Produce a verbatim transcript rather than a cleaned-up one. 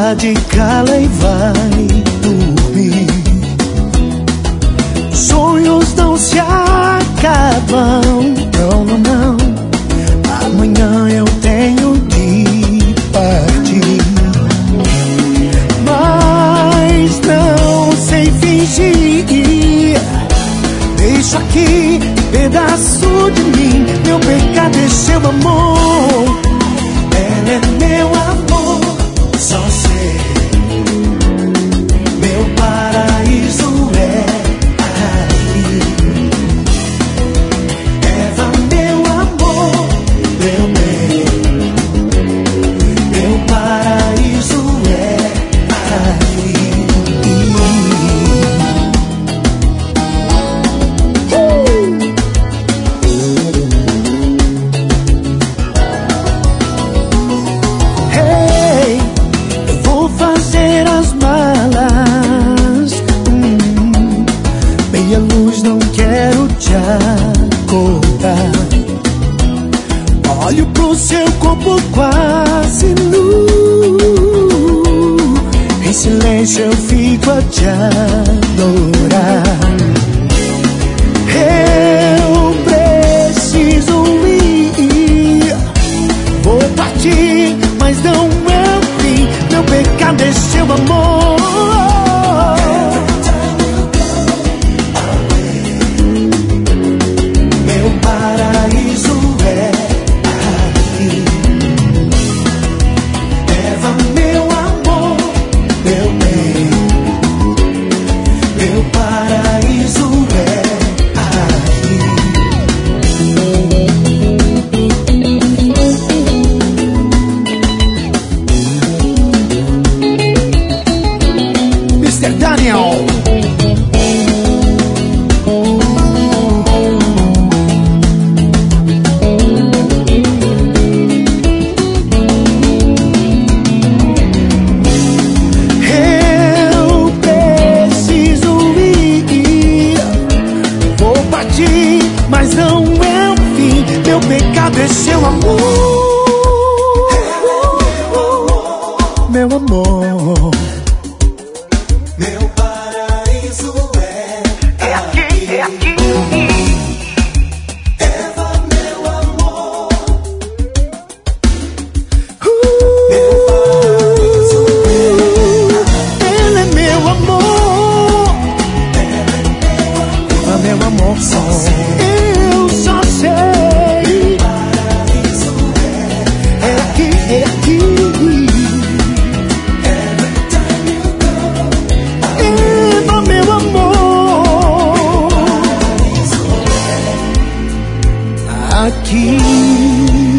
saudade cala e vai dormir. Sonhos não se acabam, não, não, não. Amanhã eu tenho de partir, mas não sei fingir. Deixo aqui pedaço de mim, meu pecado é seu amor. Ela é meu amor, só sei. Meu paraíso é aí. Eva, meu amor, meu bem. Meu paraíso é aí. Olho pro seu corpo quase nu, em silêncio eu fico a te adorar. Eu preciso ir, vou partir, mas não é o fim. Meu pecado é seu amor. Meu paraíso é aqui. Eva, meu amor, meu bem. Meu paraíso é aqui. mister Daniel. Mas não é o fim, meu pecado é seu amor. Meu amor, meu paraíso é, é aqui, é aqui. Eva, meu amor, uh, meu paraíso é, ele é meu amor. Eva, meu amor, só eu só sei. Paraíso é, é aqui, é aqui. Eva, meu amor, aqui.